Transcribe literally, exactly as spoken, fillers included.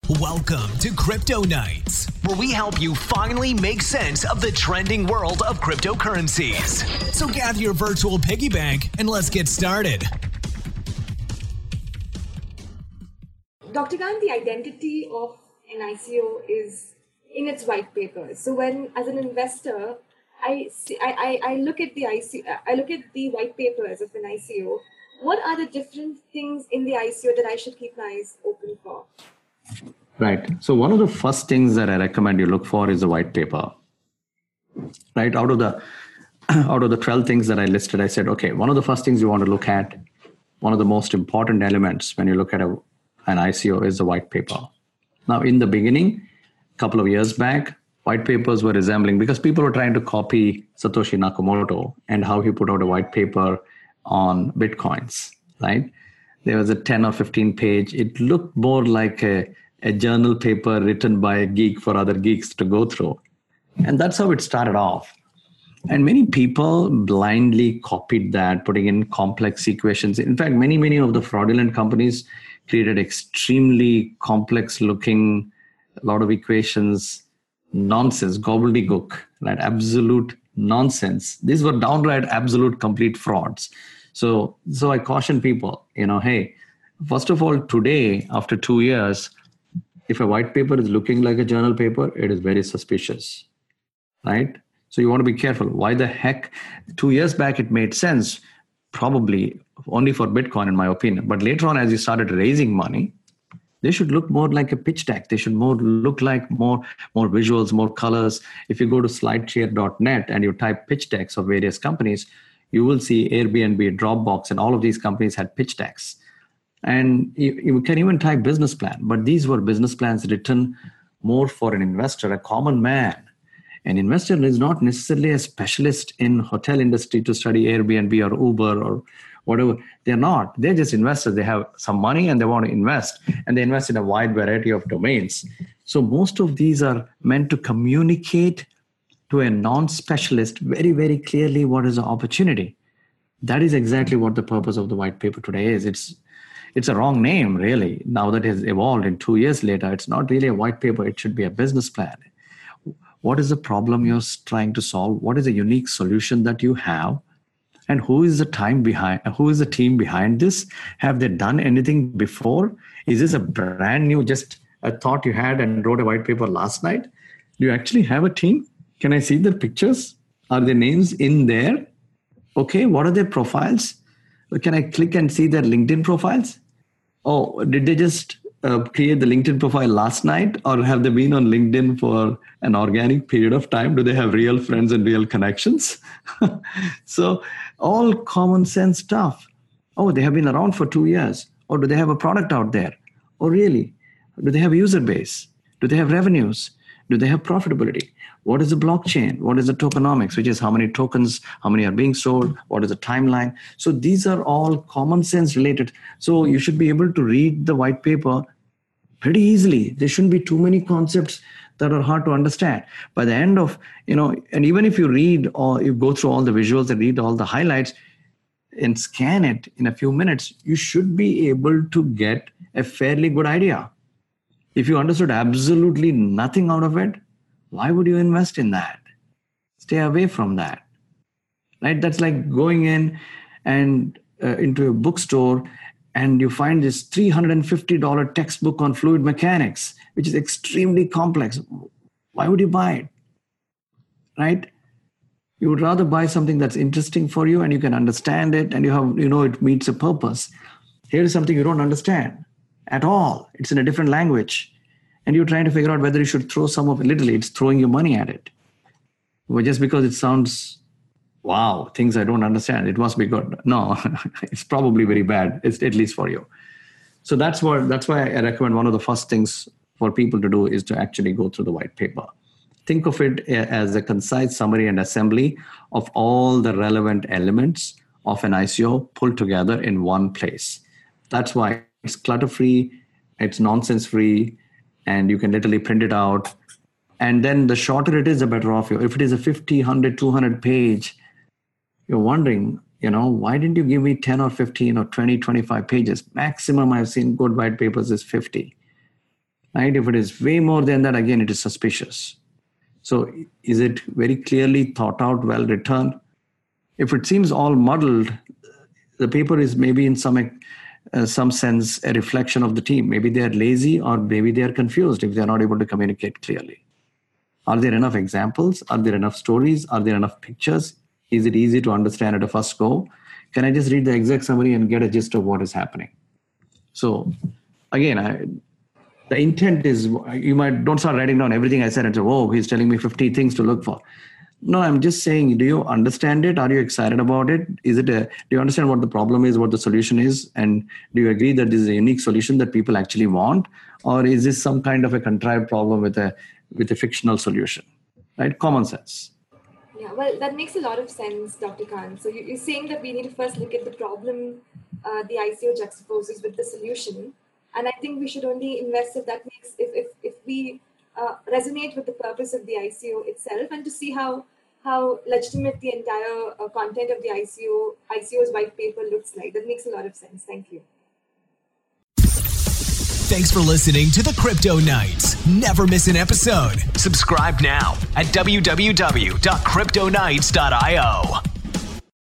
Welcome to Crypto Nights, where we help you finally make sense of the trending world of cryptocurrencies. So gather your virtual piggy bank and let's get started. Doctor Khan, the identity of an I C O is in its white papers. So when, as an investor, I, see, I, I, I look at the I C, I look at the white papers of an I C O. What are the different things in the I C O that I should keep my eyes open for? Right. So one of the first things that I recommend you look for is the white paper. Right. Out of the out of the twelve things that I listed, I said, okay, one of the first things you want to look at, one of the most important elements when you look at a, an I C O is the white paper. Now, in the beginning, a couple of years back, white papers were resembling, because people were trying to copy Satoshi Nakamoto and how he put out a white paper on Bitcoins, right? There was a ten or fifteen page. It looked more like a, a journal paper written by a geek for other geeks to go through. And that's how it started off. And many people blindly copied that, putting in complex equations. In fact, many, many of the fraudulent companies created extremely complex looking, a lot of equations, nonsense, gobbledygook, right? Absolute nonsense. These were downright absolute complete frauds. So, so I caution people, you know, hey, first of all, today, after two years, if a white paper is looking like a journal paper, it is very suspicious, right? So you want to be careful. Why the heck? Two years back, it made sense, probably only for Bitcoin, in my opinion. But later on, as you started raising money, they should look more like a pitch deck. They should more look like more, more visuals, more colors. If you go to slideshare dot net and you type pitch decks of various companies, you will see Airbnb, Dropbox, and all of these companies had pitch decks. And you, you can even type business plan, but these were business plans written more for an investor, a common man. An investor is not necessarily a specialist in hotel industry to study Airbnb or Uber or whatever. They're not. They're just investors. They have some money and they want to invest, and they invest in a wide variety of domains. So most of these are meant to communicate to a non-specialist very, very clearly what is the opportunity. That is exactly what the purpose of the white paper today is. It's it's a wrong name, really. Now that it has evolved in two years later, it's not really a white paper. It should be a business plan. What is the problem you're trying to solve? What is the unique solution that you have? And who is the time behind? Who is the team behind this? Have they done anything before? Is this a brand new, just a thought you had and wrote a white paper last night? Do you actually have a team? Can I see their pictures? Are their names in there? Okay, what are their profiles? Can I click and see their LinkedIn profiles? Oh, did they just uh, create the LinkedIn profile last night, or have they been on LinkedIn for an organic period of time? Do they have real friends and real connections? So all common sense stuff. Oh, they have been around for two years. Or do they have a product out there? Oh, really? Do they have a user base? Do they have revenues? Do they have profitability? What is the blockchain? What is the tokenomics, which is how many tokens, how many are being sold? What is the timeline? So these are all common sense related. So you should be able to read the white paper pretty easily. There shouldn't be too many concepts that are hard to understand. By the end of, you know, and even if you read or you go through all the visuals and read all the highlights and scan it in a few minutes, you should be able to get a fairly good idea. If you understood absolutely nothing out of it, why would you invest in that? Stay away from that, right? That's like going in and uh, into a bookstore and you find this three hundred fifty dollars textbook on fluid mechanics, which is extremely complex. Why would you buy it, right? You would rather buy something that's interesting for you and you can understand it and you have, you know, it meets a purpose. Here's something you don't understand at all. It's in a different language. And you're trying to figure out whether you should throw some of it. Literally, it's throwing your money at it. Well, just because it sounds, wow, things I don't understand, it must be good. No, it's probably very bad, it's, at least for you. So that's what that's why I recommend one of the first things for people to do is to actually go through the white paper. Think of it as a concise summary and assembly of all the relevant elements of an I C O pulled together in one place. That's why it's clutter-free, it's nonsense-free, and you can literally print it out. And then the shorter it is, the better off you. If it is a fifty, one hundred, two hundred page, you're wondering, you know, why didn't you give me ten or fifteen or twenty, twenty-five pages? Maximum I've seen good white papers is fifty. right? If it is way more than that, again, it is suspicious. So is it very clearly thought out, well written? If it seems all muddled, the paper is maybe in some uh, some sense a reflection of the team. Maybe they are lazy, or maybe they are confused if they are not able to communicate clearly. Are there enough examples? Are there enough stories? Are there enough pictures? Is it easy to understand at a first go? Can I just read the exec summary and get a gist of what is happening? So again, I, the intent is, you might don't start writing down everything I said and say, oh, he's telling me fifty things to look for. No, I'm just saying, do you understand it? Are you excited about it? Is it a, do you understand what the problem is, what the solution is? And do you agree that this is a unique solution that people actually want? Or is this some kind of a contrived problem with a, with a fictional solution, right? Common sense. Yeah, well, that makes a lot of sense, Doctor Kant. So you're saying that we need to first look at the problem uh, the I C O juxtaposes with the solution. And I think we should only invest if that makes, if, if, if we uh, resonate with the purpose of the I C O itself, and to see how how legitimate the entire uh, content of the I C O, I C O's white paper looks like. That makes a lot of sense. Thank you. Thanks for listening to the Crypto Nights. Never miss an episode. Subscribe now at w w w dot crypto nights dot i o.